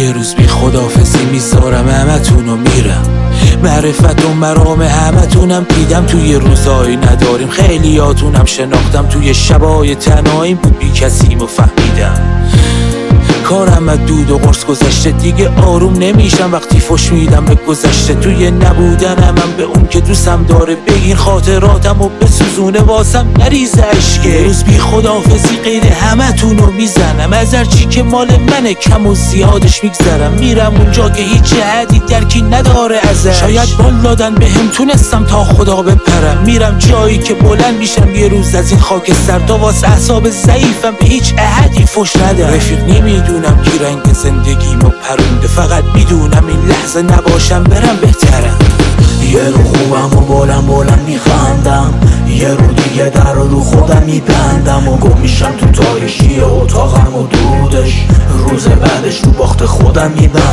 یه روز بی خداحافظی میذارم همتونو میرم. معرفت و مرام همتونم دیدم توی روزایی نداریم، خیلیاتونم شناختم توی شبای تنهاییم بود بی کسیمو فهمیدم. کارم از دود و قرص گذشته دیگه آروم نمیشم وقتی فش میدم به گذشته. توی نبودنم من به اون که دوستم داره بگیر خاطراتم و بسوزونه واسم نریزه اشکه. روز بی خداحافظی غیر همتونو میزنم، از هرچی که مال منه کم و زیادش میگذرم. میرم اونجا که هیچ حدی درکی نداره ازش، شاید بال دادن بهم تونستم تا خدا بپرم. میرم جایی که بلند میشم یه روز از این خاکستر، تا واسه اعصاب ضعیفم به هیچ احدی فش ندم. رفیق نمیدونم کی رنگ زندگیمو پرونده، فقط میدونم این لحظه نباشم برم بهترم. یه رو خوبم و بلند میخندم، یه رو دیگه در رو خودم میبندم و گم میشم تو تاریشی اتاقم و دودش. روز بعدش رو باخت خودم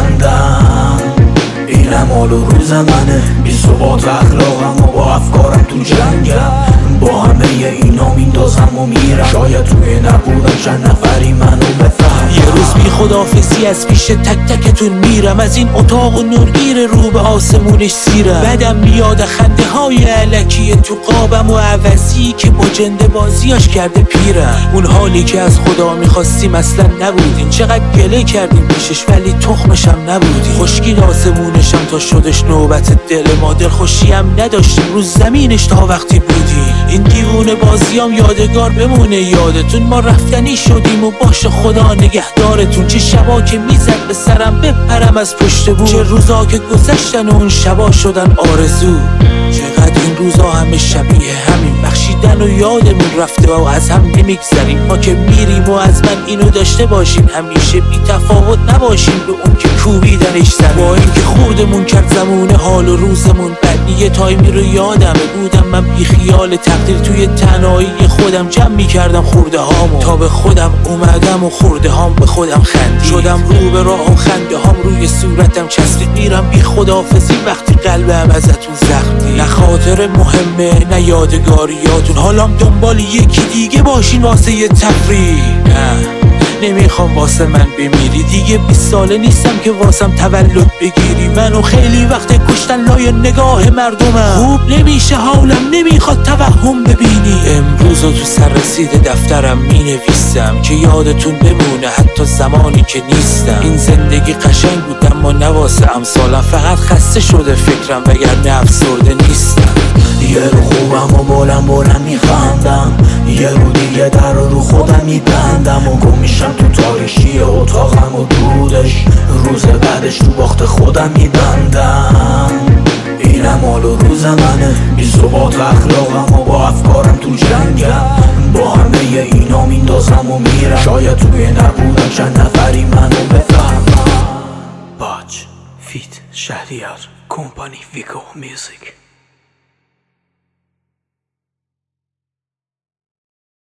میبندم. اینم حال و روز منه، بی ثبات اخلاقم و با افکارم تو جنگم. با همه اینا میندازم و میرم، شاید توی نبودم چند نفری منو بفهم. یه روز بی خداحافظی از پیش تک تکتون میرم، از این اتاق و نورگیر رو به آسمونش سیرم. بعدم میاد خنده های علکی تو قابم و عوضی که با جنده بازیاش کرده پیرم. اون حالی که از خدا میخواستیم اصلا نبودین، چقدر گله کردیم پیشش ولی تخمشم نبودین. خشکید آسمونشم تا شدش نوبت دل ما، دل خوشیم نداشتیم رو زمینش تا وقتی بودیم. این دیوونه بازیام یادگار بمونه یادتون، ما رفتنی شدیم و باشه خدا نگهدارتون. چه شبا که میزد به سرم بپرم از پشت بود، چه روزا که گذشتن و اون شبا شدن آرزو. چقدر این روزا همه شبیه همین، بخشیدن و یادمون رفته و از هم نمیگذریم. ما که میریم و از من اینو داشته باشین، همیشه بی تفاوت نباشین به اون که کوبیدنش زمین. با این که خوردمون کرد زمونه حال و روزمون بد، یه تایمی رو یادمه بودم من بی خیال تقدیر توی تنهایی خودم جمع میکردم خورده هامو، تا به خودم اومدم و خورده هام به خودم خندید. شدم رو به راه و خنده هام روی صورتم چسبید. میرم بی خداحافظی وقتی قلبم ازتون زخم دید. نه خاطر مهمه نه یادگاریاتون، حالام دنبال یکی دیگه باشین واسه یه تفریح. نه نمیخوام واسه من بمیری، دیگه 20 ساله نیستم که واسم تولد بگیری. منو خیلی وقت کشتن لای نگاه مردمم، خوب نمیشه حالم نمیخواد توهم ببینی. امروز تو سر رسیده دفترم مینویسم که یادتون بمونه حتی زمانی که نیستم. این زندگی قشنگ بود اما نه واسه امثالم، فقط خسته شده فکرم وگرنه افسرده نیستم. یه رو خوبم و بلند میخندم، یه رو دیگه در رو خودم میبندم و گم میشم تو تاریشی اتاقم و دودش. روز بعدش تو باخت خودم میبندم. اینم حال و روز منه، بی ثبات اخلاقم و با افکارم تو جنگم. با همه اینا میندازم و میرم، شاید توی نبودم چند نفری منو بفهمم. باج فیت شهریار کمپانی ویگو میوزیک.